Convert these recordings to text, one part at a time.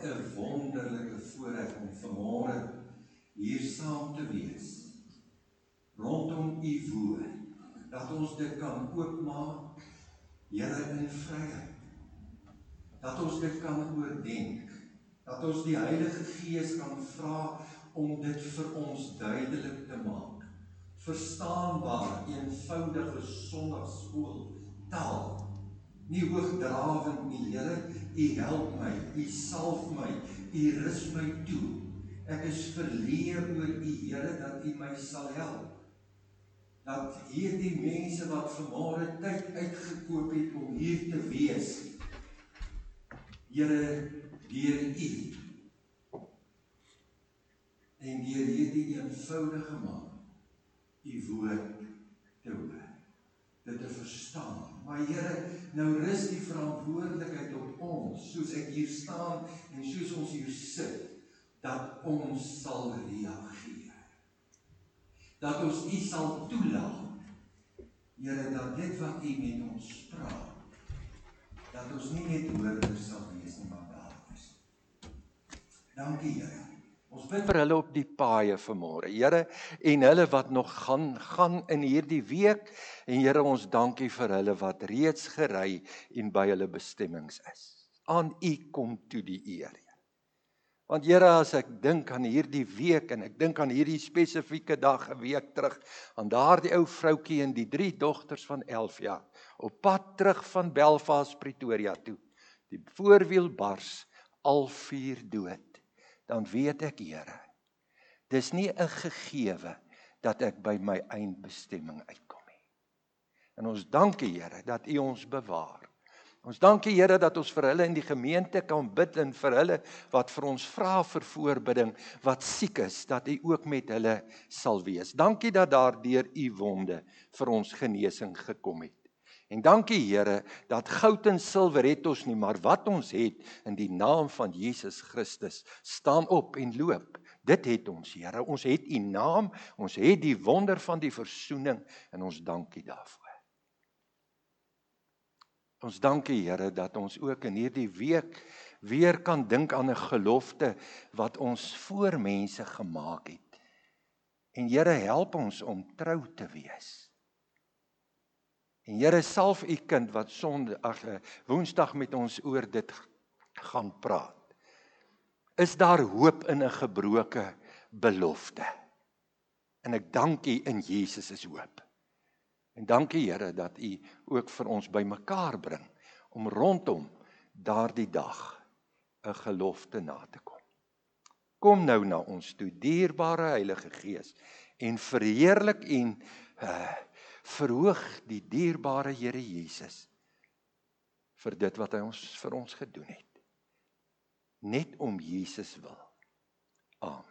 'n wonderlike voorreg om vanmôre hier saam te wees, rondom u woord, dat ons dit kan oopmaak, Here, in vryheid, dat ons dit kan oordenk, dat ons die Heilige Gees kan vra om dit vir ons duidelik te maak, verstaanbaar, eenvoudige Sondagskool taal, nie hoogdrawend nie, Here, u help my, u salf my, u rus my toe, ek is verleë oor u, Here, dat u my sal help, dat hierdie mense wat vanmôre tyd uitgekoop het om hier te wees, Here, deur u, en deur hierdie eenvoudige man, u woord te hoor, dit te verstaan. Maar Here, nou rus die verantwoordelikheid op ons, soos ek hier staan en soos ons hier sit, dat ons sal reageer. Dat ons u sal toelaat, Here, dat dit wat u met ons praat, dat ons nie net hoorders sal wees nie, maar daders. Dankie, Here. Ons bid vir hulle op die paaie vanmôre, Here, en hulle wat nog gaan in hierdie week, en Here, ons dankie vir hulle wat reeds gery en by hulle bestemmings is. Aan u kom toe die eer. Want Here, as ek dink aan hierdie week, en ek dink aan hierdie spesifieke dag, 'n week terug, aan daardie ou vroutjie en die 3 dogters van 11 jaar, op pad terug van Belfast, Pretoria toe, die voorwiel bars, al 4 dood, dan weet ek, Here, dis nie 'n gegewe dat ek by my eindbestemming uitkom nie. En ons dankie, Here, dat u ons bewaar. Ons dankie, Here, dat ons vir hulle in die gemeente kan bid en vir hulle wat vir ons vra vir voorbidding, wat siek is, dat u ook met hulle sal wees. Dankie dat daar deur u wonde vir ons genesing gekom het. En dankie, Here, dat goud en silwer het ons nie, maar wat ons het, in die naam van Jesus Christus, staan op en loop. Dit het ons, Here. Ons het u naam, ons het die wonder van die versoening, en ons dankie daarvoor. Ons dankie, Here, dat ons ook in hierdie week weer kan dink aan 'n gelofte wat ons voor mense gemaak het. En Here, help ons om trou te wees. En Here, salf u kind wat Woensdag met ons oor dit gaan praat. Is daar hoop in 'n gebroke belofte? En ek dank u, in Jesus is hoop. En dankie, Here, dat u ook vir ons bymekaar bring om rondom daardie dag 'n gelofte na te kom. Kom nou na ons toe, dierbare Heilige Gees, en verheerlik en verhoog die dierbare Here Jesus vir dit wat hy vir ons gedoen het. Net om Jesus wil. Amen.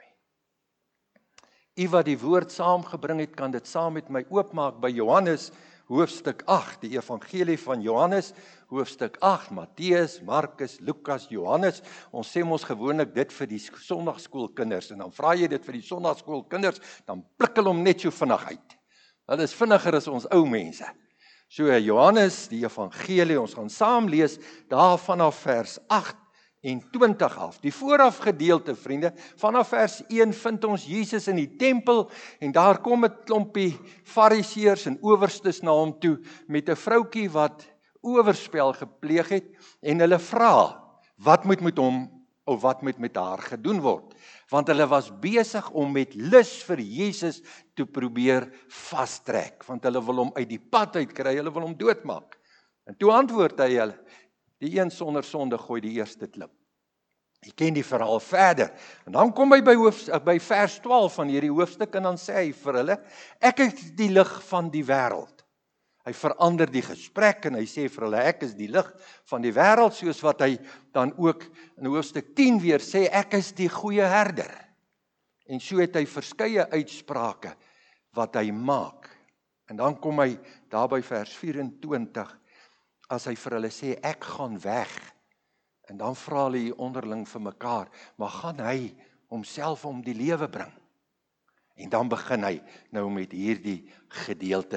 U wat die woord saamgebring het, kan dit saam met my oopmaak by Johannes hoofstuk 8, die evangelie van Johannes, hoofstuk 8, Matteus, Markus, Lukas, Johannes. Ons sê ons gewoonlik dit vir die Sondagskoolkinders, en dan vra jy dit vir die Sondagskoolkinders, dan pluk hulle hom net so vinnig uit. Hulle is vinniger as ons ou mense. So Johannes, die evangelie, ons gaan saam lees, daar vanaf vers 28 af. Die vooraf gedeelte, vriende, vanaf vers 1 vind ons Jesus in die tempel, en daar kom 'n klompie fariseërs en owerstes na hom toe, met 'n vroutjie wat oorspel gepleeg het, en hulle vra, wat moet met hom, of wat moet met haar gedoen word? Want hulle was besig om met lus vir Jesus te probeer vastrek, want hulle wil hom uit die pad uitkry, hulle wil hom doodmaak. En toe antwoord hy hulle, die een sonder sonde gooi die eerste klip. Jy ken die verhaal verder. En dan kom hy by vers 12 van hierdie hoofstuk, en dan sê hy vir hulle, ek is die lig van die wêreld. Hy verander die gesprek en hy sê vir hulle, ek is die lig van die wêreld, soos wat hy dan ook in hoofstuk 10 weer sê, ek is die goeie herder. En so het hy verskeie uitsprake wat hy maak. En dan kom hy daar by vers 24, as hy vir hulle sê, ek gaan weg. En dan vra hulle hier onderling vir mekaar, maar gaan hy homself om die lewe bring? En dan begin hy nou met hierdie gedeelte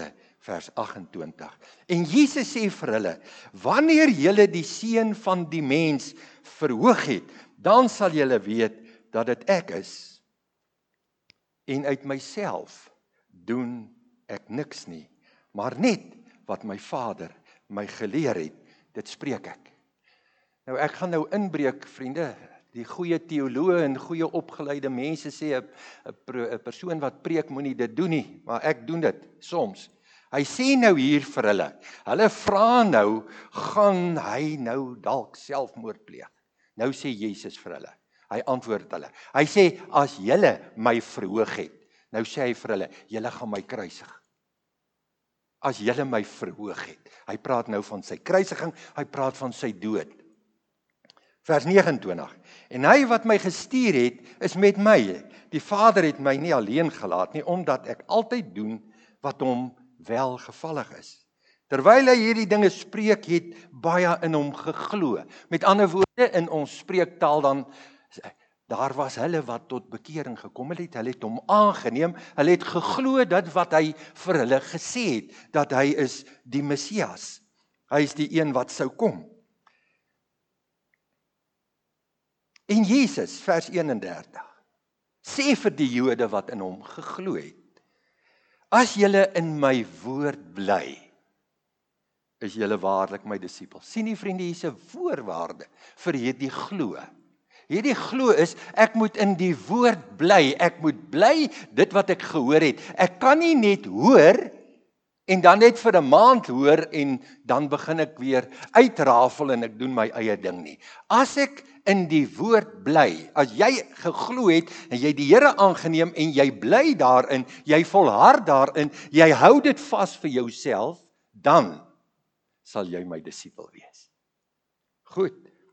vers 28. En Jesus sê vir hulle, wanneer julle die Seun van die mens verhoog het, dan sal julle weet dat dit ek is. En uit myself doen ek niks nie, maar net wat my Vader my geleer het, dit spreek ek. Nou ek gaan nou inbreek, vriende. Die goeie teoloë en goeie opgeleide mense sê 'n persoon wat preek moenie dit doen nie, maar ek doen dit soms. Hy sê nou hier vir hulle vra nou, gaan hy nou dalk selfmoord pleeg? Nou sê Jesus vir hulle, hy antwoord hulle. Hy sê, as julle my verhoog het, nou sê hy vir hulle, julle gaan my kruisig. As julle my verhoog het. Hy praat nou van sy kruisiging, hy praat van sy dood. Vers 29. En hy wat my gestuur het, is met my. Die Vader het my nie alleen gelaat nie, omdat ek altyd doen wat hom welgevallig is. Terwyl hy hierdie dinge spreek, het baie in hom geglo. Met ander woorde, in ons spreektaal dan, daar was hulle wat tot bekering gekom het, hulle het hom aangeneem, hulle het geglo dat wat hy vir hulle gesê het, dat hy is die Messias. Hy is die een wat sou kom. En Jesus, vers 31, sê vir die Jode wat in hom geglo het, as julle in my woord bly, is julle waarlik my disippels. Sien die vriende, hier is 'n voorwaarde vir hierdie glo. Hierdie glo is, ek moet in die woord bly, ek moet bly dit wat ek gehoor het. Ek kan nie net hoor en dan net vir 'n maand hoor en dan begin ek weer uitrafel en ek doen my eie ding nie. As ek in die woord bly, as jy geglo het en jy die Here aangeneem en jy bly daarin, jy volhard daarin, jy hou dit vas vir jouself, dan sal jy my disipel wees. Goed.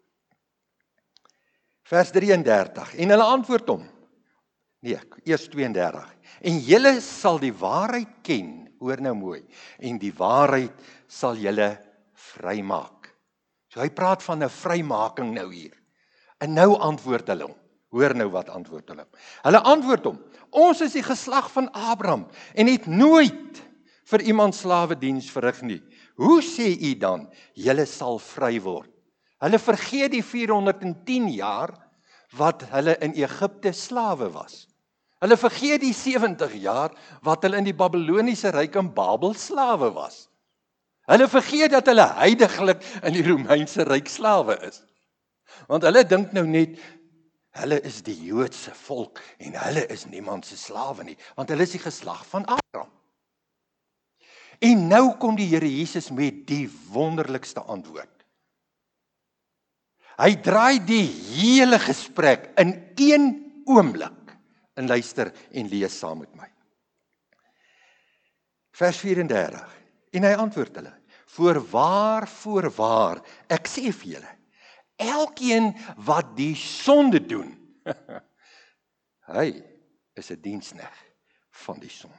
Vers 33. En hulle antwoord hom. Nee, eers 32. En julle sal die waarheid ken, hoor nou mooi, en die waarheid sal julle vrymaak. So hy praat van 'n vrymaking nou hier. En nou antwoord hulle hom. Hoor nou wat antwoord hulle. Hulle antwoord hom, ons is die geslag van Abraham en het nooit vir iemand slawediens verrig nie. Hoe sê u dan, julle sal vry word? Hulle vergeet die 410 jaar wat hulle in Egipte slawe was. Hulle vergeet die 70 jaar wat hulle in die Babyloniese ryk in Babel slawe was. Hulle vergeet dat hulle heidaglik in die Romeinse ryk slawe is. Want hulle dink nou net, hulle is die Joodse volk en hulle is niemand se slawe nie, want hulle is die geslag van Abraham. En nou kom die Here Jesus met die wonderlikste antwoord. Hy draai die hele gesprek in een oomblik. En luister en lees saam met my. Vers 34. En hy antwoord hulle, voorwaar, ek sê vir julle, elkeen wat die sonde doen, hy is 'n diensknegt van die sonde.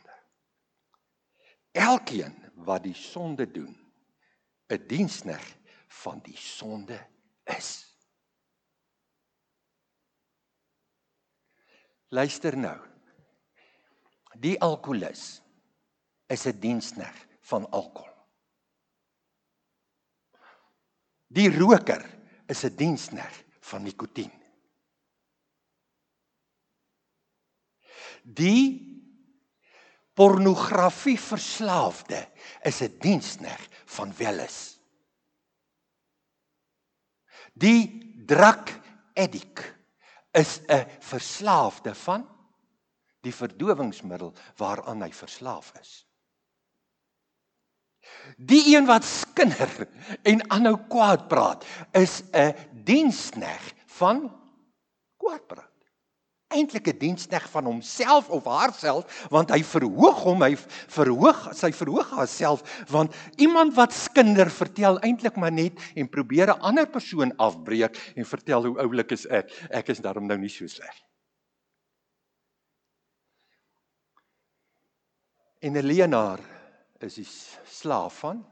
Elkeen wat die sonde doen, 'n diensknegt van die sonde is. Luister nou. Die alkoholist is 'n diensknegt van alkohol. Die roker is 'n diensknegt van nikotien. Die pornografie verslaafde is 'n diensknegt van welis. Die drug addict is 'n verslaafde van die verdowingsmiddel waaraan hy verslaaf is. Die een wat skinder en aanhou kwaad praat, is 'n diensknegt van kwaad praat. Eintlik 'n diensknegt van homself of haarself, want hy verhoog hom, sy verhoog haarself, want iemand wat skinder vertel eintlik maar net en probeer 'n ander persoon afbreek en vertel hoe oulik is ek is daarom nou nie so sleg. En 'n leienaar is die slaaf van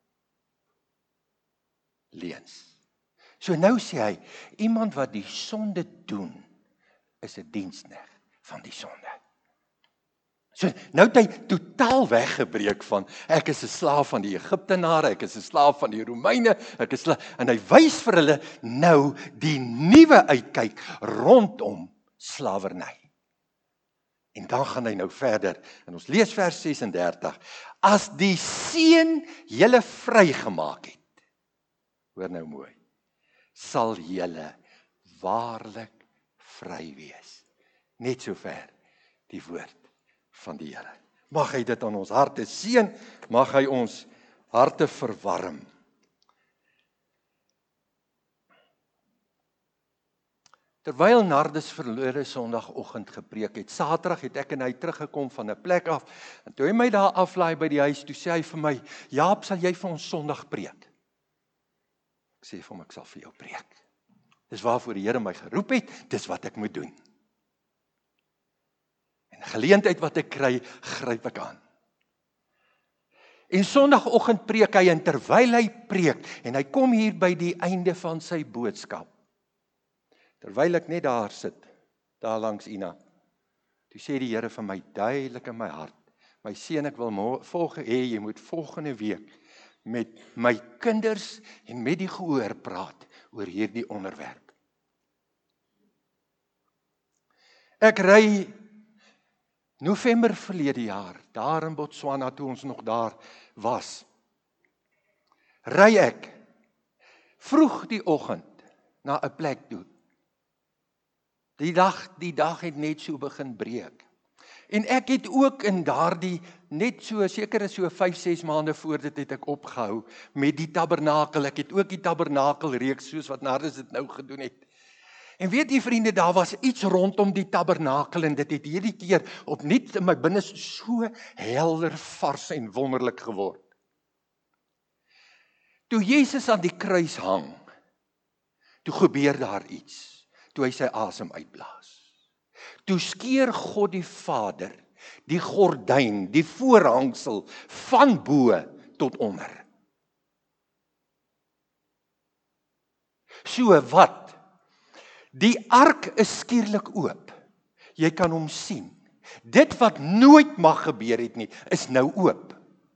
leuns. So nou sê hy, iemand wat die sonde doen, is 'n diensknegt van die sonde. So, nou het hy totaal weggebreek van, ek is 'n slaaf van die Egiptenare, ek is 'n slaaf van die Romeine, en hy wys vir hulle nou die nuwe uitkyk rondom slawerny. En dan gaan hy nou verder, en ons lees vers 36, as die Seun julle vrygemaak het, hoor nou mooi, sal julle waarlik vry wees. Net sover die woord van die Here. Mag hy dit aan ons harte seën, mag hy ons harte verwarm. Terwyl Nardus verlede Sondagoggend gepreek het, Saterdag het ek en hy teruggekom van 'n plek af, en toe hy my daar aflaai by die huis, toe sê hy vir my, Jaap, sal jy vir ons Sondag preek? Ek sê vir hom, ek sal vir jou preek. Dis waarvoor die Here my geroep het, dis wat ek moet doen. En geleentheid wat ek kry, gryp ek aan. En Sondagoggend preek hy, en terwyl hy preek, en hy kom hier by die einde van sy boodskap, terwyl ek net daar sit, daar langs Ina, toe sê die Here vir my duidelik in my hart, my seun, ek wil jy moet volgende week met my kinders en met die gehoor praat oor hierdie onderwerp. Ek ry November verlede jaar, daar in Botswana, toe ons nog daar was, ry ek vroeg die oggend na 'n plek toe. Die dag het net so begin breek. En ek het ook in daardie, net so, seker is so 5-6 maande voor dit het ek opgehou met die tabernakel. Ek het ook die tabernakel reeks soos wat Nardus dit nou gedoen het. En weet jy vriende, daar was iets rondom die tabernakel en dit het hierdie keer opnuut in my binneste so helder, vars en wonderlik geword. Toe Jesus aan die kruis hang, toe gebeur daar iets, toe hy sy asem uitblaas. Toe skeur God die Vader die gordyn, die voorhangsel van bo tot onder. So wat? Die ark is skielik oop. Jy kan hom sien. Dit wat nooit mag gebeur het nie, is nou oop.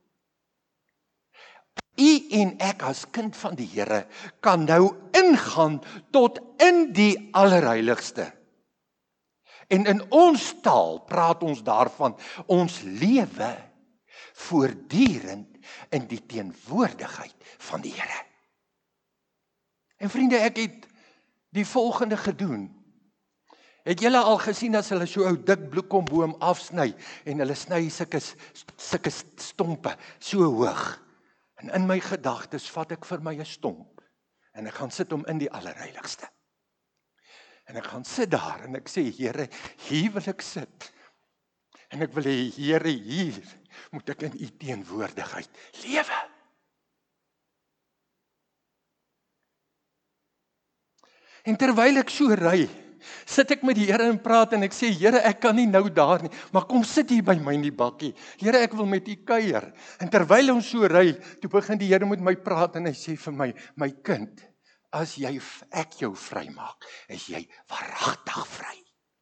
U en ek as kind van die Here kan nou ingaan tot in die allerheiligste. En in ons taal praat ons daarvan, ons lewe voortdurend in die teenwoordigheid van die Here. En vriende, ek het die volgende gedoen. Het julle al gesien as hulle so 'n dik bloekomboom afsny en hulle sny sulke stompe so hoog. En in my gedagtes vat ek vir my 'n stomp en ek gaan sit hom in die allerheiligste. En ek gaan sit daar en ek sê, Here, hier wil ek sit. En ek wil hê, Here, hier moet ek in u teenwoordigheid lewe. En terwyl ek so ry, sit ek met die Here en praat en ek sê, Here, ek kan nie nou daar nie, maar kom sit hier by my in die bakkie. Here, ek wil met u kuier. En terwyl ons so ry, toe begin die Here met my praat en hy sê vir my, my kind, as ek jou vry maak, is jy waaragtig vry.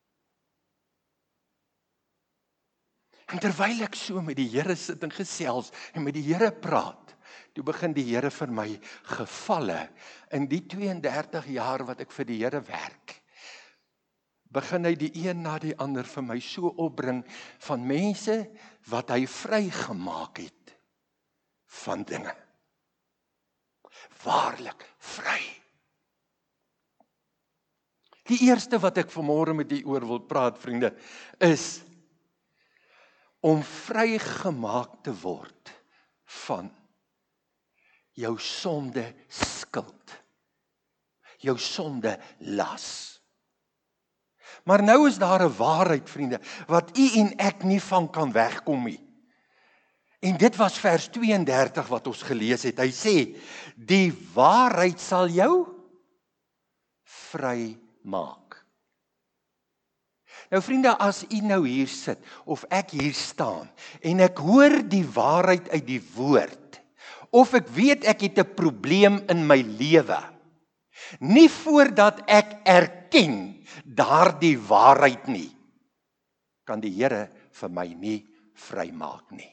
En terwyl ek so met die Here sit en gesels en met die Here praat, toe begin die Here vir my gevalle in die 32 jaar wat ek vir die Here werk. Begin hy die een na die ander vir my so opbring van mense wat hy vrygemaak het van dinge. Waarlik vry. Die eerste wat ek vanmôre met u oor wil praat, vriende, is om vrygemaak te word van jou sonde skuld, jou sonde las. Maar nou is daar 'n waarheid, vriende, wat u en ek nie van kan wegkom nie. En dit was vers 32 wat ons gelees het. Hy sê, die waarheid sal jou vry maak. Nou vriende, as u nou hier sit, of ek hier staan, en ek hoor die waarheid uit die woord, of ek weet ek het 'n probleem in my lewe, nie voordat ek erken daardie waarheid nie, kan die Here vir my nie vrymaak nie.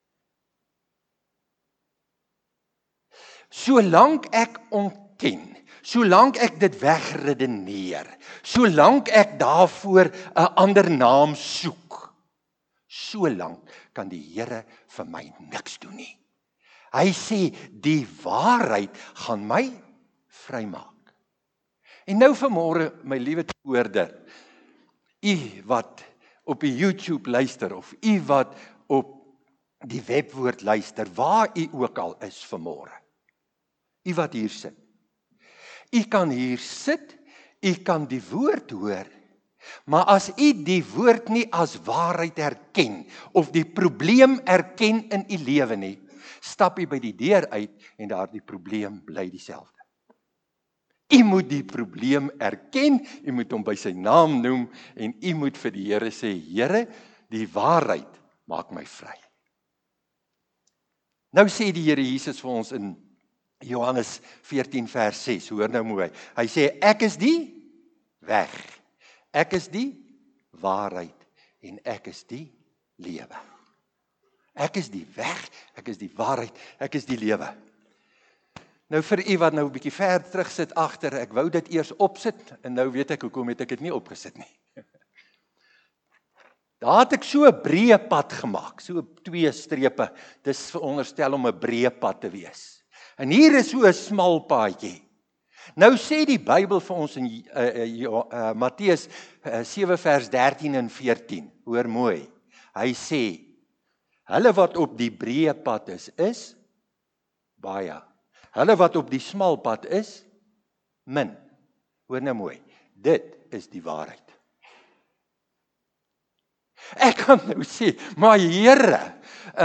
Solank ek ontken, solank ek dit wegredeneer, solank ek daarvoor 'n ander naam soek, solank kan die Here vir my niks doen nie. Hy sê, die waarheid gaan my vrymaak. En nou vanmôre, my liewe toehoorder, u wat op die YouTube luister, of u wat op die webwoord luister, waar u ook al is vanmôre, u wat hier sit. U kan hier sit, u kan die woord hoor, maar as u die woord nie as waarheid erken, of die probleem erken in u lewe nie, stap u by die deur uit, en daardie probleem bly dieselfde. U moet die probleem erken, u moet hom by sy naam noem, en u moet vir die Here sê, Here, die waarheid maak my vry. Nou sê die Here Jesus vir ons in Johannes 14 vers 6, hoor nou mooi, hy sê, ek is die weg, ek is die waarheid, en ek is die lewe. Ek is die weg, ek is die waarheid, ek is die lewe. Nou vir u wat nou 'n bietjie ver terug sit agter, ek wou dit eers opsit, en nou weet ek hoekom het ek dit nie opgesit nie. Daar het ek so 'n breë pad gemaak, so 2 strepe, dis veronderstel om 'n breë pad te wees. En hier is so 'n smal paadjie. Nou sê die Bybel vir ons in Matteus 7 vers 13 en 14, hoor mooi, hy sê, hulle wat op die breë pad is baie. Hulle wat op die smal pad is, min. Hoor nou mooi, dit is die waarheid. Ek kan nou sê, maar Here,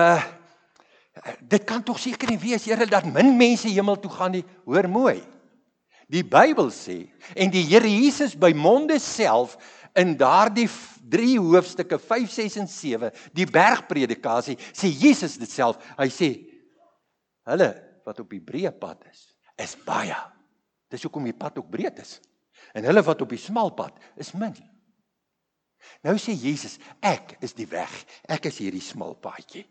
dit kan tog seker nie wees, Here, dat min mense hemel toe gaan nie. Hoor mooi, die Bybel sê, en die Here Jesus by monde self, in daardie 3 hoofstukke, 5, 6 en 7, die bergpredikasie, sê Jesus dit self, hy sê, hulle wat op die breë pad is baie. Dis hoekom die pad ook breed is. En hulle wat op die smal pad is min. Nou sê Jesus, ek is die weg, ek is hierdie smal paadjie.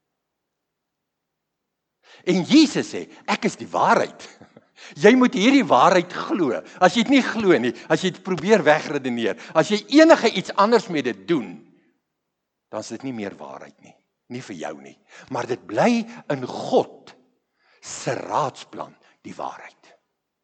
En Jesus sê, ek is die waarheid. Jy moet hierdie waarheid glo. As jy dit nie glo nie, as jy dit probeer wegredeneer, as jy enige iets anders met dit doen, dan is dit nie meer waarheid nie. Nie vir jou nie. Maar dit bly in God se raadsplan die waarheid.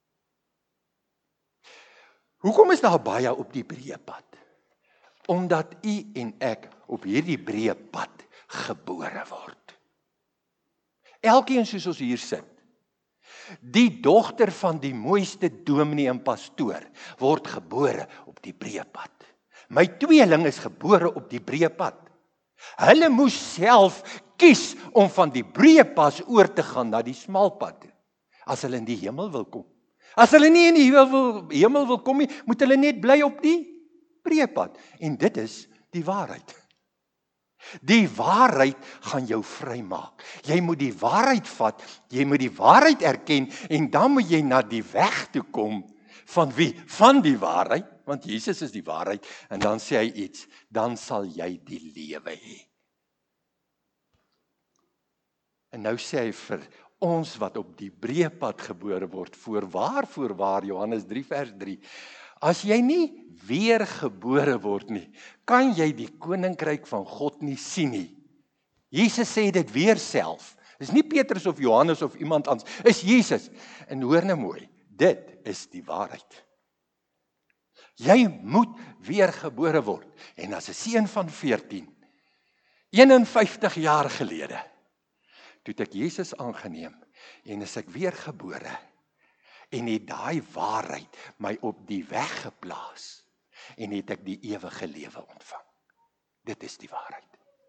Hoekom is daar baie op die breë pad? Omdat u en ek op hierdie breë pad gebore word. Elkeen soos ons hier sit. Die dogter van die mooiste dominee en pastoor word gebore op die breë pad. My tweeling is gebore op die breë pad. Hulle moes self kies om van die breë pad oor te gaan na die smal pad toe, as hulle in die hemel wil kom. As hulle nie in die hemel wil kom nie, moet hulle net bly op die breë pad. En dit is die waarheid. Die waarheid gaan jou vrymaak. Jy moet die waarheid vat, jy moet die waarheid erken, en dan moet jy na die weg toe kom, van wie? Van die waarheid, want Jesus is die waarheid, en dan sê hy iets, dan sal jy die lewe hê. En nou sê hy vir ons wat op die breë pad gebore word, voorwaar, Johannes 3 vers 3, as jy nie weer gebore word nie, kan jy die koninkryk van God nie sien nie. Jesus sê dit weer self. Dis nie Petrus of Johannes of iemand anders, is Jesus. En hoor nou mooi, dit is die waarheid. Jy moet weer gebore word. En as 'n seun van 14, 51 jaar gelede, toe het ek Jesus aangeneem, en is ek weer gebore, en het daai waarheid my op die weg geplaas, en het ek die ewige lewe ontvang. Dit is die waarheid.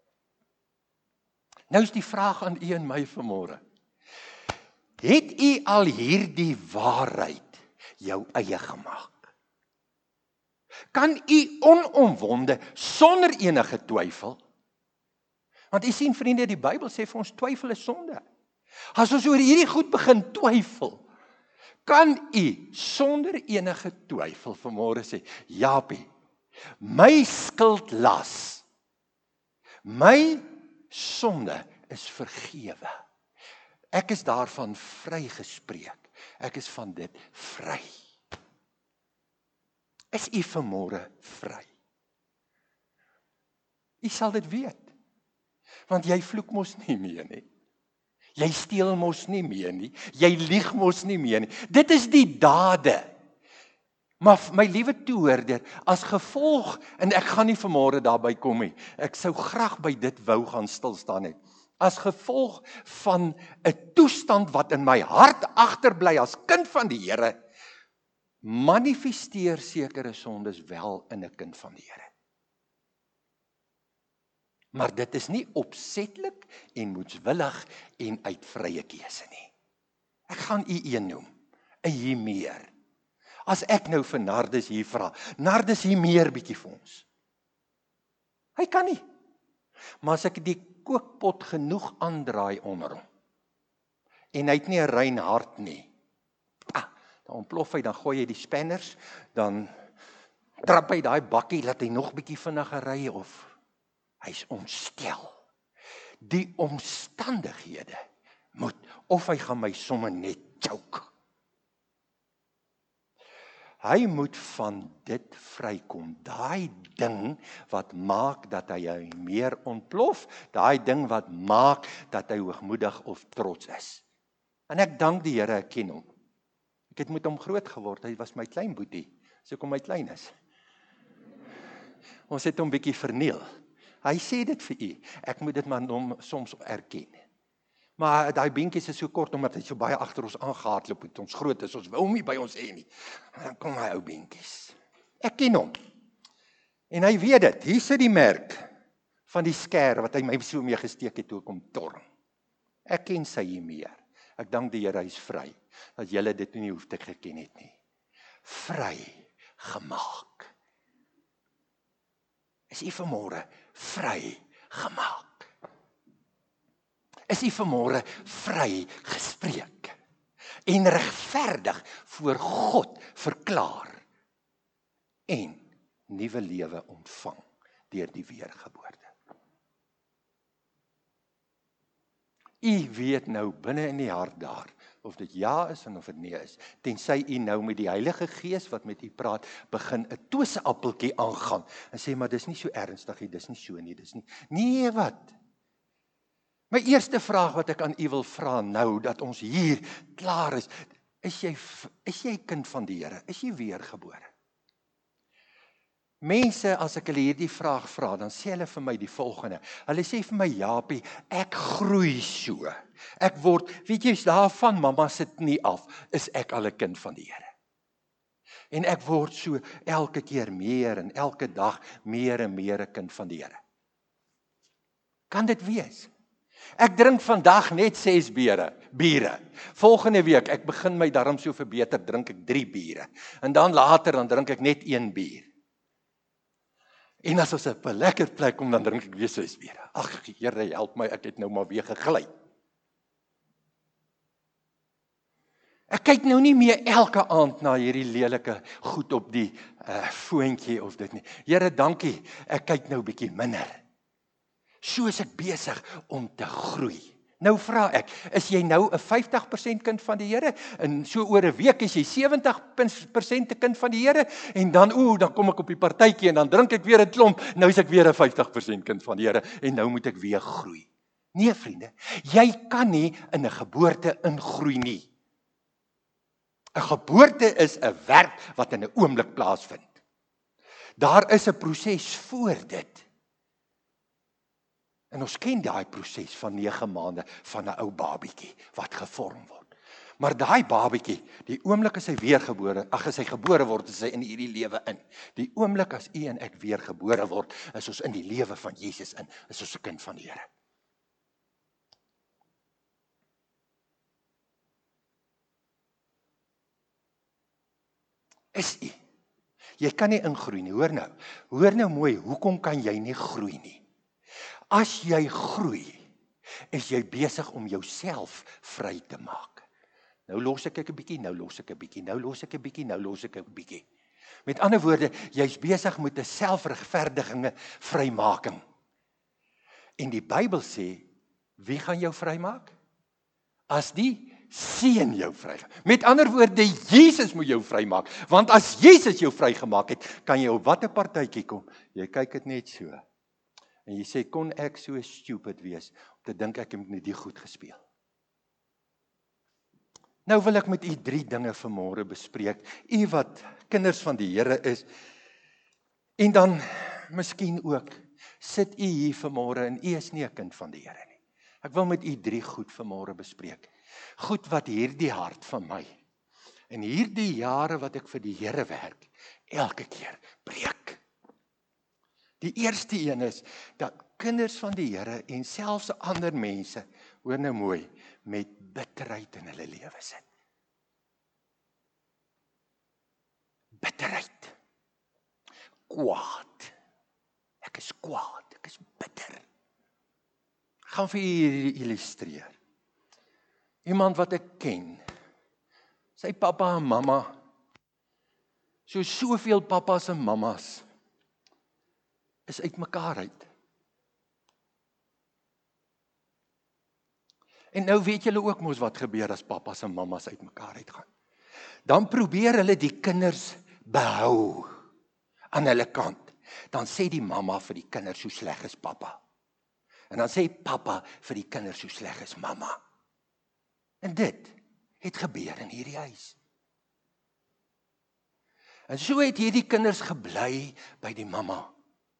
Nou is die vraag aan u en my vanmôre. Het u al hierdie waarheid jou eie gemaak? Kan u onomwonde, sonder enige twyfel, want u sien vriende, die Bybel sê vir ons twyfel is sonde. As ons oor hierdie goed begin twyfel, kan u sonder enige twyfel vanmôre sê, Japie, my skuldlas My sonde is vergewe. Ek is daarvan vrygespreek. Ek is van dit vry. Is u vanmôre vry? U sal dit weet. Want jy vloek mos nie meer nie. Jy steel mos nie meer nie. Jy lieg mos nie meer nie. Dit is die dade. Maar my liewe toehoorder, as gevolg, en ek gaan nie vanmôre daarby kom nie, ek sou graag by dit wou gaan stilstaan het. As gevolg van 'n toestand wat in my hart agterbly as kind van die Here, manifesteer sekere sondes wel in 'n kind van die Here. Maar dit is nie opsetlik en moedswillig en uit vrye keuse nie. Ek gaan u een noem, 'n Himeer. As ek nou vir Nardus hier vra, Nardus Himeer bietjie vir ons. Hy kan nie. Maar as ek die kookpot genoeg aandraai onder hom, en hy het nie 'n rein hart nie, dan ontplof hy, dan gooi hy die spanners, dan trap hy daai bakkie, laat hy nog bietjie vinniger ry, of hy's ontstel. Die omstandighede moet, of hy gaan my somme net choke. Hy moet van dit vrykom, daai ding wat maak dat hy meer ontplof, daai ding wat maak dat hy hoogmoedig of trots is. En ek dank die Here, ek ken hom. Ek het met hom groot geword, hy was my klein boetie, so kom my klein is. Ons het hom bietjie verniel. Hy sê dit vir u, ek moet dit maar soms erken. Maar daai beentjies is so kort, omdat hy so baie agter ons aangehardloop het, ons groot is, ons wil hom nie by ons hê nie. Dan kom hy ou beentjies. Ek ken hom. En hy weet dit, hier sit die merk van die skêr, wat hy my so mee gesteek het, toe ek hom torn. Ek ken sy Himeer. Ek dank die Here, hy is vry, dat julle dit nie hoef te geken het nie. Vry gemaak. Is u vanmôre vry gemaak? Is u vanmôre vry gespreek en regverdig voor God verklaar en nuwe lewe ontvang deur die weergeboorte? U weet nou binne in die hart daar, of dit ja is en of dit nee is, tensy u nou met die Heilige Gees wat met u praat, begin 'n toseappeltjie aangaan, en sê, maar dis nie so ernstig nie, dis nie so nie, dis nie. Nee, wat? My eerste vraag wat ek aan u wil vra nou, dat ons hier klaar is jy kind van die Here? Is jy weergebore? Mense, as ek hulle hierdie vraag vra, dan sê hulle vir my die volgende. Hulle sê vir my, Japie, ek groei so. Ek word, weet jy, daarvan, mamma sit nie af, is ek al 'n kind van die Here. En ek word so elke keer meer en elke dag meer en meer 'n kind van die Here. Kan dit wees? Ek drink vandag net 6 biere. Volgende week, ek begin my darm so verbeter, drink ek 3 biere. En dan later, dan drink ek net 1 bier. En as ons op 'n lekker plek kom, dan drink ek weer 6 biere. Ag, Here, help my, ek het nou maar weer gegly. Ek kyk nou nie meer elke aand na hierdie lelike goed op die foontjie of dit nie. Here, dankie, ek kyk nou bietjie minder. So is ek besig om te groei. Nou vra ek, is jy nou 'n 50% kind van die Here? En so oor 'n week is jy 70% 'n kind van die Here? En dan, dan kom ek op die partytjie en dan drink ek weer 'n klomp. Nou is ek weer 'n 50% kind van die Here en nou moet ek weer groei. Nee, vriende, jy kan nie in 'n geboorte ingroei nie. 'n Geboorte is 'n werk wat in 'n oomblik plaasvind. Daar is 'n proses voor dit. En ons ken daai proses van 9 maande van 'n ou babietjie wat gevorm word. Maar daai babietjie, die oomblik as hy weergebore, as hy gebore word, is hy in hierdie lewe in. Die oomblik as u en ek weergebore word, is ons in die lewe van Jesus in, is ons 'n kind van die Here. Is u? Jy kan nie ingroei nie, hoor nou mooi, hoekom kan jy nie groei nie? As jy groei, is jy besig om jouself vry te maak. Nou los ek 'n bietjie, nou los ek 'n bietjie, nou los ek 'n bietjie, nou los ek 'n bietjie. Met ander woorde, jy's besig met 'n selfregverdigende vrymaking. En die Bybel sê, wie gaan jou vrymaak? As die Seun jou vrymaak. Met ander woorde, Jesus moet jou vrymaak. Want as Jesus jou vrygemaak het, kan jy op watter partytjie kom? Jy kyk dit net so. En jy sê, kon ek so stupid wees om te dink ek het net die goed gespeel? Nou wil ek met u 3 dinge vanmôre bespreek. U wat kinders van die Here is. En dan miskien ook sit u hier vanmôre en u is nie 'n kind van die Here nie. Ek wil met u 3 goed vanmôre bespreek. Goed wat hierdie hart van my en hierdie jare wat ek vir die Here werk, elke keer breek. Die eerste een is dat kinders van die Here en selfs ander mense, hoor nou mooi, met bitterheid in hulle lewe sit. Bitterheid. Kwaad. Ek is kwaad, ek is bitter. Ek gaan vir julle illustreer. Iemand wat ek ken, sy pappa en mamma, soveel pappas en mammas, is uitmekaar uit. En nou weet julle ook mos wat gebeur as pappas en mammas uitmekaar uitgaan. Dan probeer hulle die kinders behou aan hulle kant. Dan sê die mamma vir die kinders, so sleg is pappa. En dan sê pappa vir die kinders, so sleg is mamma. En dit het gebeur in hierdie huis. En so het hierdie kinders gebly by die mamma.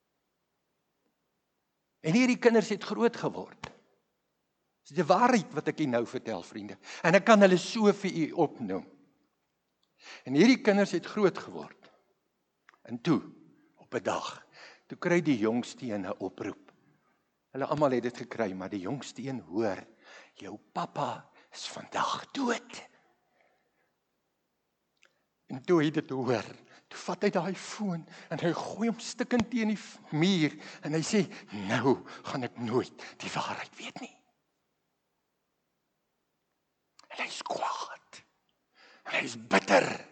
En hierdie kinders het groot geword. Dis die waarheid wat ek hier nou vertel, vriende. En ek kan hulle so vir u opnoem. En hierdie kinders het groot geword. En toe, op 'n dag, toe kry die jongste een 'n oproep. Hulle almal het dit gekry, maar die jongste een hoor, jou pappa is vandag dood. En toe hy dit hoor, toe vat hy daai foon en hy gooi hom stikkend teen die muur en hy sê, nou gaan ek nooit die waarheid weet nie. En hy is kwaad. En hy is bitter.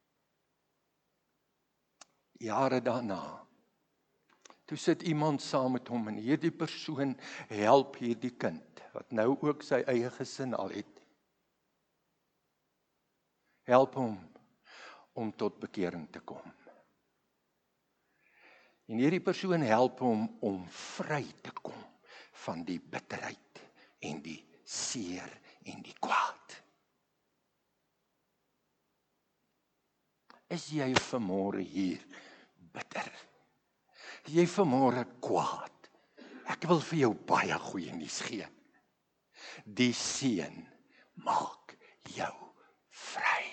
Jare daarna, toe sit iemand saam met hom en hierdie persoon help hierdie kind, wat nou ook sy eie gesin al het. Help hom om tot bekering te kom. En hierdie persoon help hom om vry te kom van die bitterheid en die seer en die kwaad. Is jy vanmôre hier bitter? Is jy vanmôre kwaad? Ek wil vir jou baie goeie nuus gee. Die Seun maak jou vry.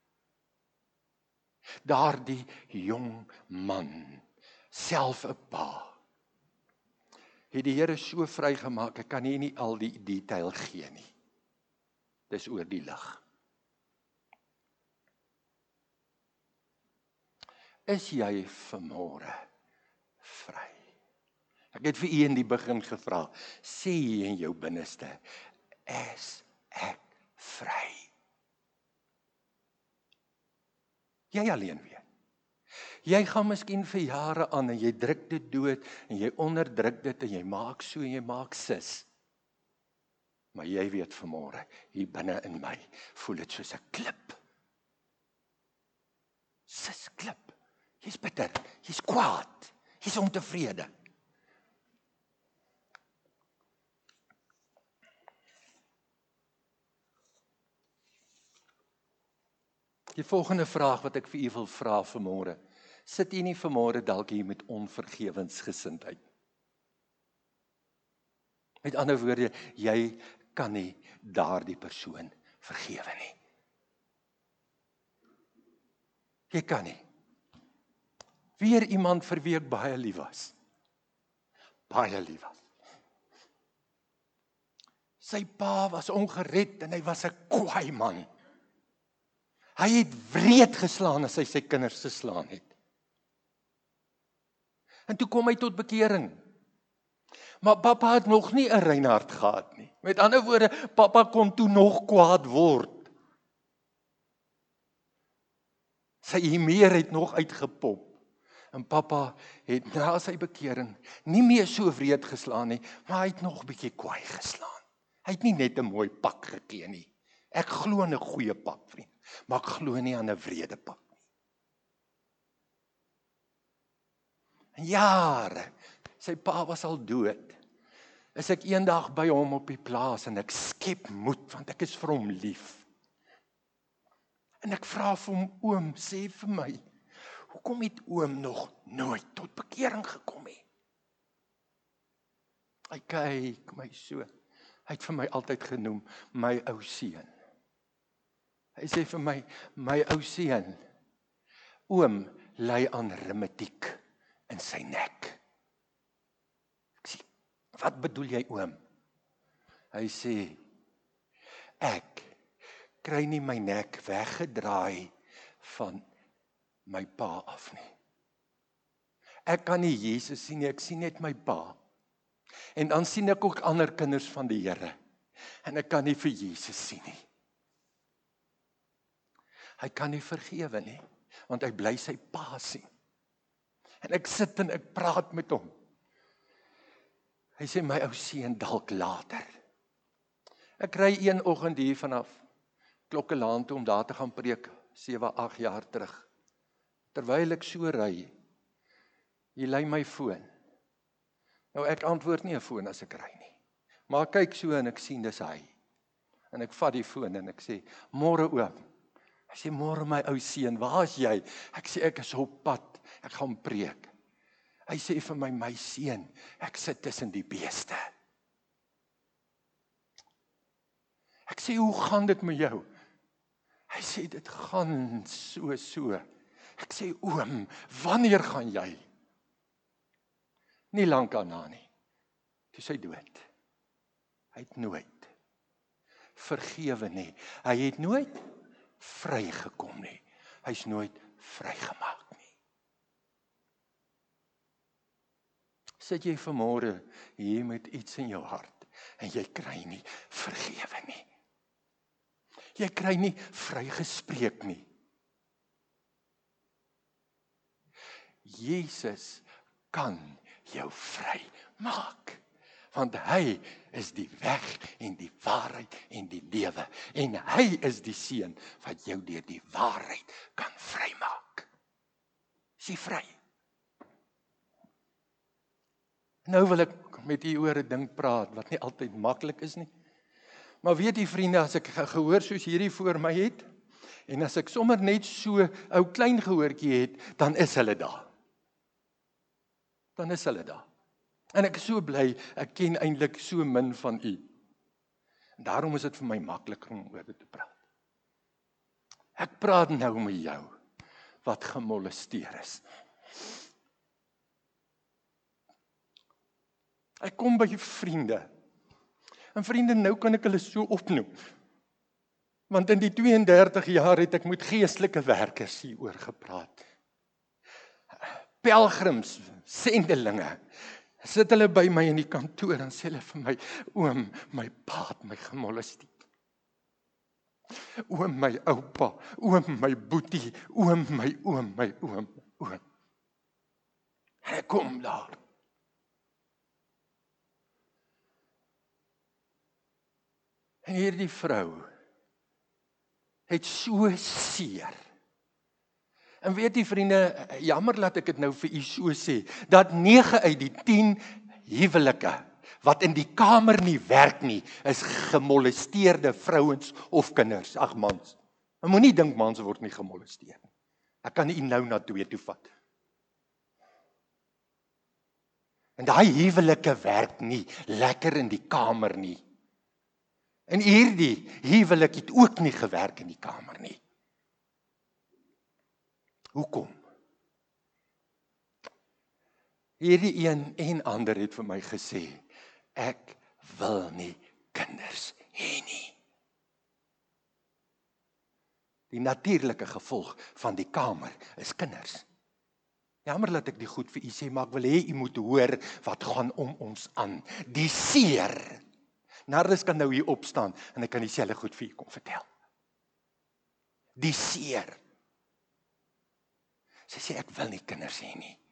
Daardie jong man, self 'n pa, het die Here so vrygemaak, ek kan nie al die detail gee nie. Dis oor die lig. Is jy vanmôre vry? Ek het vir u in die begin gevra, sê jy in jou binneste, is ek vry? Jy alleen weet. Jy gaan miskien vir jare aan en jy druk dit dood en jy onderdruk dit en jy maak so en jy maak sis. Maar jy weet vanmôre, hier binne in my, voel dit soos 'n klip. Sis klip. Jy's bitter, jy's kwaad, jy's ontevrede. Die volgende vraag wat ek vir u wil vra vanmôre, sit u nie vanmôre dalk hier met onvergewensgesindheid? Met ander woorde, jy kan nie daardie persoon vergewe nie. Jy kan nie. Weer iemand vir wie ek baie lief was. Baie lief was. Sy pa was ongered en hy was 'n kwaai man. Hy het wreed geslaan as hy sy kinders geslaan het. En toe kom hy tot bekering. Maar pappa het nog nie 'n rein hart gehad nie. Met ander woorde, pappa kon toe nog kwaad word. Sy humeur het nog uitgepop. En pappa het na sy bekering nie meer so wreed geslaan nie, maar hy het nog 'n bietjie kwaai geslaan. Hy het nie net 'n mooi pak gegee nie. Ek glo in 'n goeie pak, vriend, maar ek glo nie aan 'n wrede pak nie. En jare, sy pa was al dood, is ek eendag by hom op die plaas en ek skep moed, want ek is vir hom lief. En ek vra vir hom, oom, sê vir my, hoekom het oom nog nooit tot bekering gekom nie? Hy kyk my so. Hy het vir my altyd genoem, my ou seun. Hy sê vir my, my ou seun, oom ly aan reumatiek in sy nek. Ek sê, wat bedoel jy, oom? Hy sê, ek kry nie my nek weggedraai van my pa af nie. Ek kan nie Jesus sien nie, ek sien net my pa. En dan sien ek ook ander kinders van die Here. En ek kan nie vir Jesus sien nie. Hy kan nie vergewe nie, want hy bly sy pa sien. En ek sit en ek praat met hom. Hy sê, my ou seun, dalk later. Ek ry een oggend hier vanaf Klokkelaan toe om daar te gaan preek, 7, 8 jaar terug. Terwyl ek so ry, hier lei my foon. Nou ek antwoord nie 'n foon as ek ry nie. Maar ek kyk so en ek sien dis hy. En ek vat die foon en ek sê, môre oom. Hy sê, môre my ou seun, waar is jy? Ek sê, ek is op pad, ek gaan preek. Hy sê vir my seun, ek sit tussen die beeste. Ek sê, hoe gaan dit met jou? Hy sê, dit gaan so. Ek sê, oom, wanneer gaan jy? Nie lank daarna nie. Toe is hy dood. Hy het nooit vergewe nie. Hy het nooit vrygekom nie. Hy's nooit vrygemaak nie. Sit jy vanmôre hier met iets in jou hart en jy kry nie vergewe nie. Jy kry nie vrygespreek nie. Jesus kan jou vry maak, want hy is die weg en die waarheid en die lewe, en hy is die seun wat jou deur die waarheid kan vrymaak. Is jy vry? Nou wil ek met u oor 'n ding praat wat nie altyd maklik is nie. Maar weet jy vriende, as ek gehoor soos hierdie voor my het, en as ek sommer net so ou klein gehoortjie het, dan is hulle daar. Dan is hulle daar. En ek is so bly, ek ken eintlik so min van u. En daarom is dit vir my maklik om oor dit te praat. Ek praat nou met jou, wat gemolesteer is. Ek kom by vriende. En vriende, nou kan ek hulle so opnoem. Want in die 32 jaar het ek met geestelike werkers hieroor gepraat. Pelgrims, sendelinge, sit hulle by my in die kantoor en sê hulle vir my, oom, my pa het my gemolesteer. Oom, my oupa, oom, my boetie, oom, my oom, my oom, oom. En ek kom daar. En hierdie vrou het so seer. En weet jy vriende, jammer laat ek dit nou vir u so sê, dat 9 uit die 10 huwelike wat in die kamer nie werk nie, is gemolesteerde vrouens of kinders, ag mans. En moenie dink mans word nie gemolesteer nie. Ek kan u nou na 2 toe vat. En daai huwelike werk nie lekker in die kamer nie. En hierdie huwelik het ook nie gewerk in die kamer nie. Hoekom? Hierdie een en ander het vir my gesê, ek wil nie kinders hê nie. Die natuurlike gevolg van die kamer is kinders. Jammer dat ek die goed vir u sê, maar ek wil hê u moet hoor wat gaan om ons aan. Die seer. Nardus kan nou hier opstaan en ek kan dieselfde goed vir u kom vertel. Die seer. Sy sê ek wil nie kinders hê nie.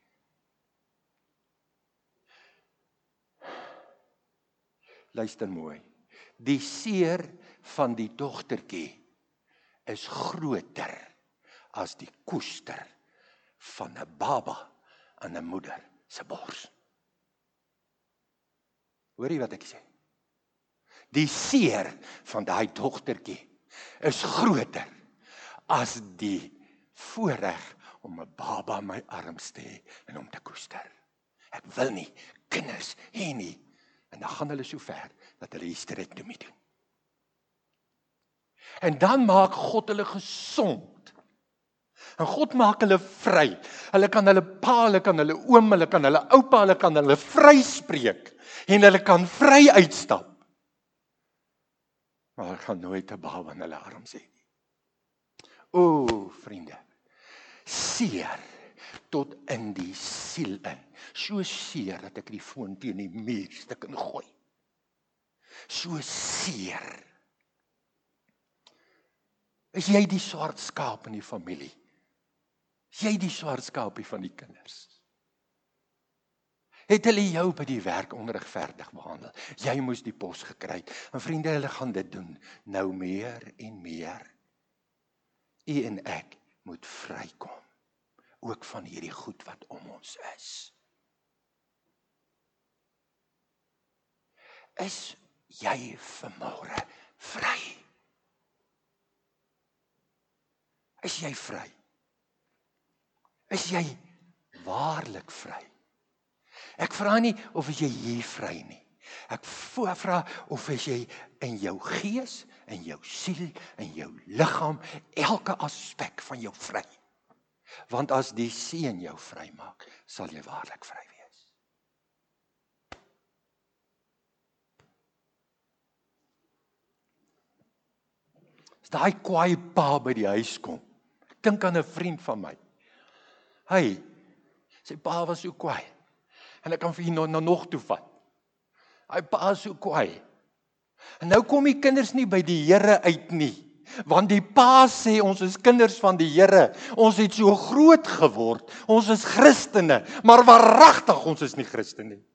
Luister mooi. Die seer van die dogtertjie is groter as die koester van 'n baba aan 'n moeder se bors. Hoor jy wat ek sê? Die seer van daai dogtertjie is groter as die voorreg om 'n baba in my arms te hê en om te koester. Ek wil nie kinders hê nie. En dan gaan hulle so ver dat hulle hysterektomie doen. En dan maak God hulle gesond. En God maak hulle vry. Hulle kan hulle pa, hulle kan hulle oom, hulle kan hulle oupa, hulle kan hulle vryspreek. En hulle kan vry uitstap. Maar hulle gaan nooit 'n baba in hulle arms hê nie. O, vriende. Seer tot in die siel in. So seer dat ek die foon teen die muur stuk en gooi. So seer. Is jy die swart skaap in die familie? Is jy die swart skaapie van die kinders? Het hulle jou by die werk onregverdig behandel? Jy moes die pos gekry het. En vriende, hulle gaan dit doen. Nou meer en meer. U en ek moet vrykom. Ook van hierdie goed wat om ons is. Is jy vanmôre vry? Is jy vry? Is jy waarlik vry? Ek vra nie of is jy hier vry nie. Ek vra of is jy in jou gees, in jou siel, in jou liggaam, elke aspek van jou vry. Want as die Seun jou vry maak, sal jy waarlik vry wees. As daai kwaai pa by die huis kom, ek dink aan 'n vriend van my. Sy pa was so kwaai. En ek kan vir julle nog toe vat. Hy pa is so kwaai. En nou kom die kinders nie by die Here uit nie. Want die pa sê ons is kinders van die Here. Ons het so groot geword. Ons is Christene. Maar waaragtig ons is nie Christen nie.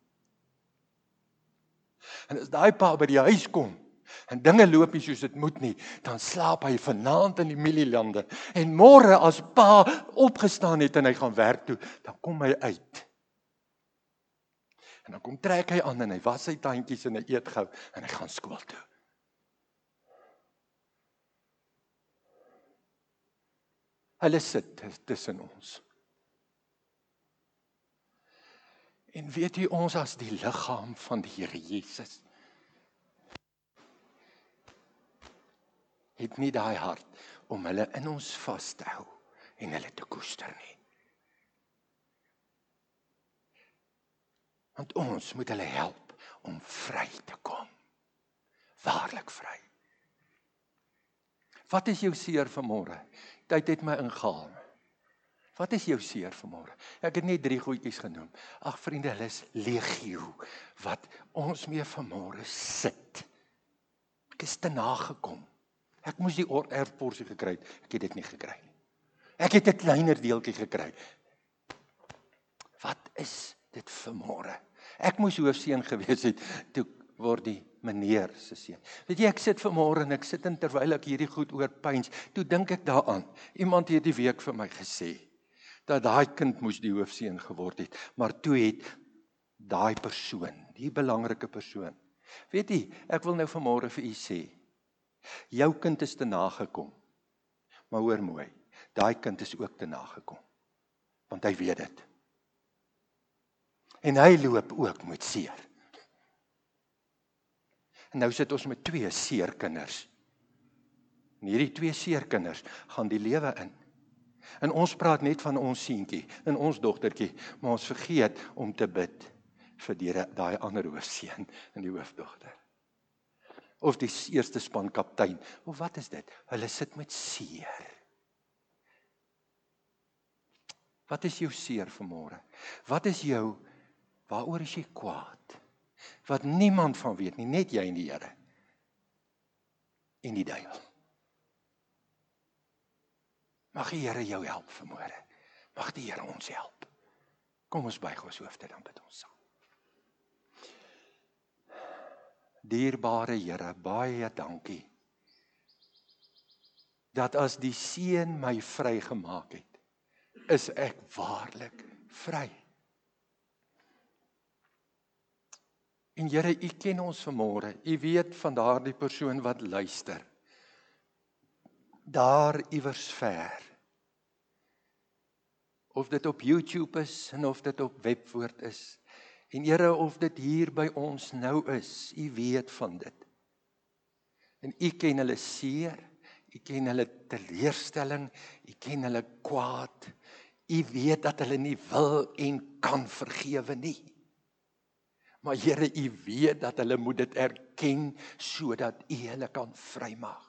En as daai pa by die huis kom en dinge loop nie soos dit moet nie, dan slaap hy vanaand in die mielielande. En môre as pa opgestaan het en hy gaan werk toe, dan kom hy uit. En dan kom trek hy aan en hy was sy tandjies en hy eet gou en hy gaan skool toe. Hulle sit tussen ons. En weet jy, ons as die liggaam van die Here Jesus het nie daai hart om hulle in ons vas te hou en hulle te koester nie. Want ons moet hulle help om vry te kom. Waarlik vry. Wat is jou seer vanmôre? Tyd het my ingehaal. Wat is jou seer vanmôre? Ek het net 3 goedjies genoem. Ag vriende, hulle is legio wat ons mee vanmôre sit. Ek is te nagekom. Ek moes die erfporsie gekry het. Ek het dit nie gekry nie. Ek het 'n kleiner deeltjie gekry. Wat is dit vanmôre? Ek moes hoofseun gewees het, toe word die meneer se seun. Weet jy, ek sit vanmôre en ek sit en terwyl ek hierdie goed oorpyns, toe dink ek daaraan. Iemand het die week vir my gesê, dat daai kind moes die hoofseun geword het, maar toe het daai persoon, die belangrike persoon, weet jy, ek wil nou vanmôre vir u sê, jou kind is te nagekom, maar hoor mooi, daai kind is ook te nagekom, want hy weet dit. En hy loop ook met seer. En nou sit ons met 2 seerkinders. En hierdie 2 seerkinders gaan die lewe in. En ons praat net van ons seentjie en ons dogtertjie, maar ons vergeet om te bid vir daai ander hoofseun en die hoofdogter. Of die eerste span kaptein. Of wat is dit? Hulle sit met seer. Wat is jou seer vanmôre? Wat is jou, waaroor is jy kwaad? Wat niemand van weet nie, net jy en die Here. En die duiwel. Mag die Here jou help vanmôre. Mag die Here ons help. Kom ons buig ons hoofde, dan bid ons saam. Dierbare Here, baie dankie, dat as die Seun my vrygemaak het, is ek waarlik vry. En Here, U ken ons vanmôre, U weet van daardie persoon wat luister, daar iewers ver, of dit op YouTube is, en of dit op Webwoord is, en Here, of dit hier by ons nou is, U weet van dit. En U ken hulle seer, U ken hulle teleurstelling, U ken hulle kwaad, U weet dat hulle nie wil en kan vergewe nie. Maar Here, U weet dat hulle moet dit erken, sodat U hulle kan vrymaak.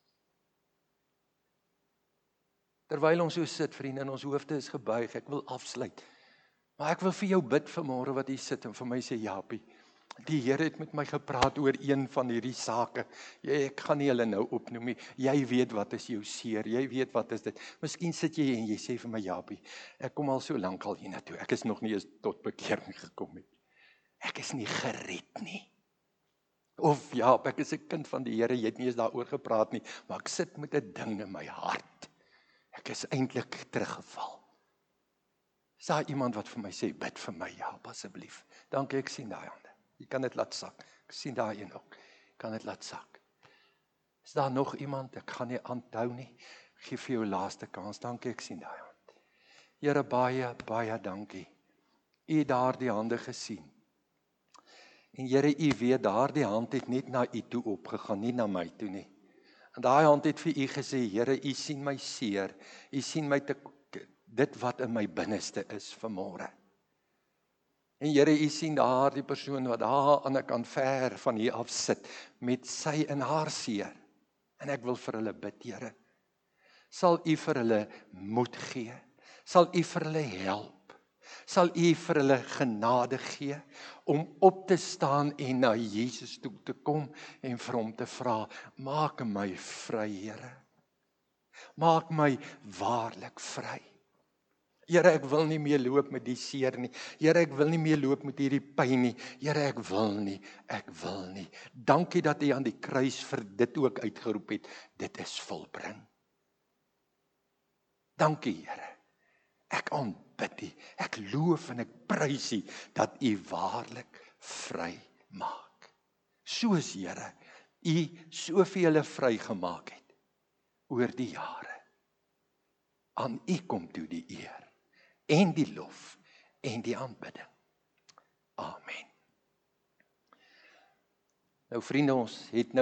Terwyl ons so sit, vriende, en ons hoofde is gebuig, ek wil afsluit. Maar ek wil vir jou bid vanmôre wat hier sit en vir my sê, Japie, die Here het met my gepraat oor een van hierdie sake. Ek gaan nie hulle nou opnoem nie. Jy weet wat is jou seer, jy weet wat is dit. Miskien sit jy en jy sê vir my, Japie, ek kom al so lank al hiernatoe, ek is nog nie eens tot bekering gekom nie. Ek is nie gered nie. Of Jaap, ek is 'n kind van die Here, jy het nie eens daaroor gepraat nie, maar ek sit met 'n ding in my hart. Ek is eintlik teruggeval. Is daar iemand wat vir my sê, bid vir my, Jaap, asseblief. Dankie, ek sien daai hande. Jy kan dit laat sak. Ek sien daai een ook. Ek kan dit laat sak. Is daar nog iemand? Ek gaan nie aanhou nie. Ek gee vir jou laaste kans. Dankie, ek sien daai hand. Here, baie, baie dankie. U het daardie hande gesien. En Here, U weet, daardie hand het net na U toe opgegaan, nie na my toe nie. En daai hand het vir U gesê, Here, U sien my seer. U sien my dit wat in my binneste is vanmôre. En Here, U sien daardie persoon wat daar aan die kant ver van hier af sit, met sy en haar seer. En ek wil vir hulle bid, Here. Sal U vir hulle moed gee? Sal U vir hulle help? Sal U vir hulle genade gee om op te staan en na Jesus toe te kom en vir hom te vra, maak my vry, Here. Maak my waarlik vry. Here, ek wil nie meer loop met die seer nie. Here, ek wil nie meer loop met hierdie pyn nie. Here, ek wil nie. Dankie dat U aan die kruis vir dit ook uitgeroep het. Dit is volbring. Dankie, Here. Ek aanbid U. Ek loof en ek prys U dat U waarlik vry maak. Soos, Here, U soveel vrygemaak het oor die jare. Aan U kom toe die eer en die lof en die aanbidding. Amen. Nou vriende, ons het nou